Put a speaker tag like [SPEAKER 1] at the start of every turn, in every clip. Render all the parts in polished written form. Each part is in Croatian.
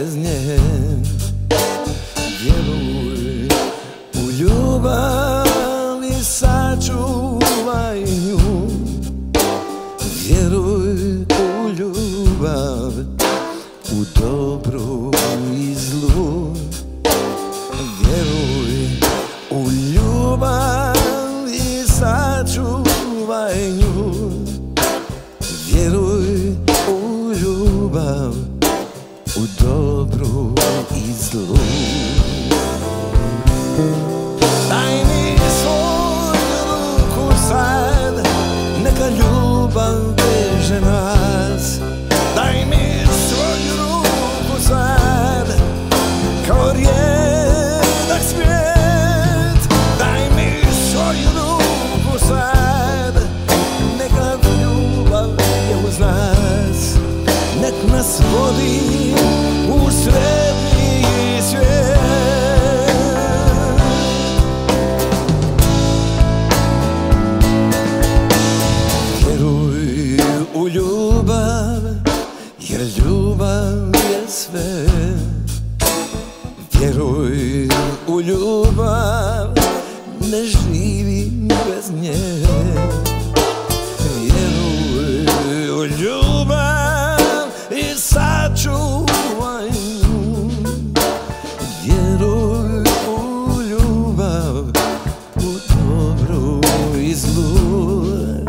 [SPEAKER 1] bez nje. Vjeruj u ljubav i sačuvaj nju. Vjeruj u ljubav, u dobru i zlu. Vjeruj u ljubav i sačuvaj nju. Vjeruj u ljubav, u dobru i zlu. Daj mi svoju ruku sad, neka ljubav veže nas. Daj mi svoju ruku sad, kao rijedak svijet. Daj mi svoju ruku sad, neka ljubav je uz nas. Nek nas vodi u srednji svijet. Vjeruj u ljubav, jer ljubav je sve. Vjeruj u ljubav, ne živi bez nje. Vjeruj u ljubav i sačuvaj nju. Vjeruj u ljubav, u dobru i zlu.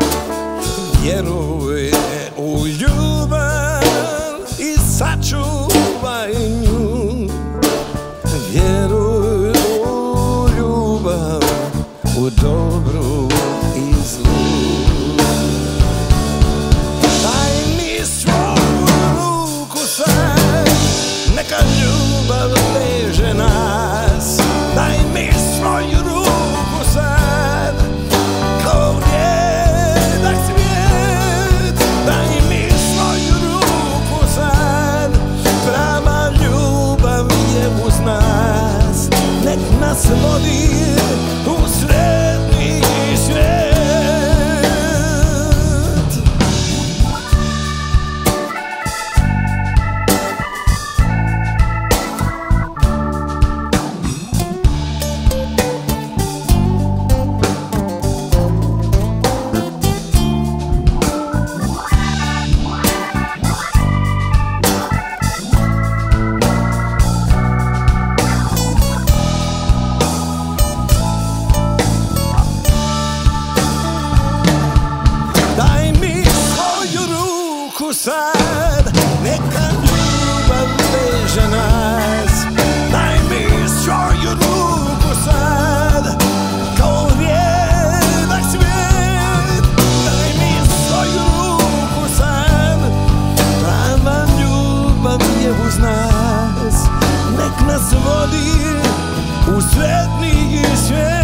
[SPEAKER 1] Vjeruj u ljubav i sačuvaj nju. Vjeruj u ljubav, u dobru i zlu. Daj mi svoju ruku sad, neka ljubav veže nas. Daj mi svoju ruku sad, kao rijedak svijet. Daj mi svoju ruku sad, prava ljubav je uz nas. Nek nas vodi u srednji svijet. Daj mi svoju ruku sad, neka ljubav veže nas. Daj mi svoju ruku sad, kao rijedak svijet. Daj mi svoju ruku sad, prava ljubav je uz nas. Nek nas vodi u sretniji svijet.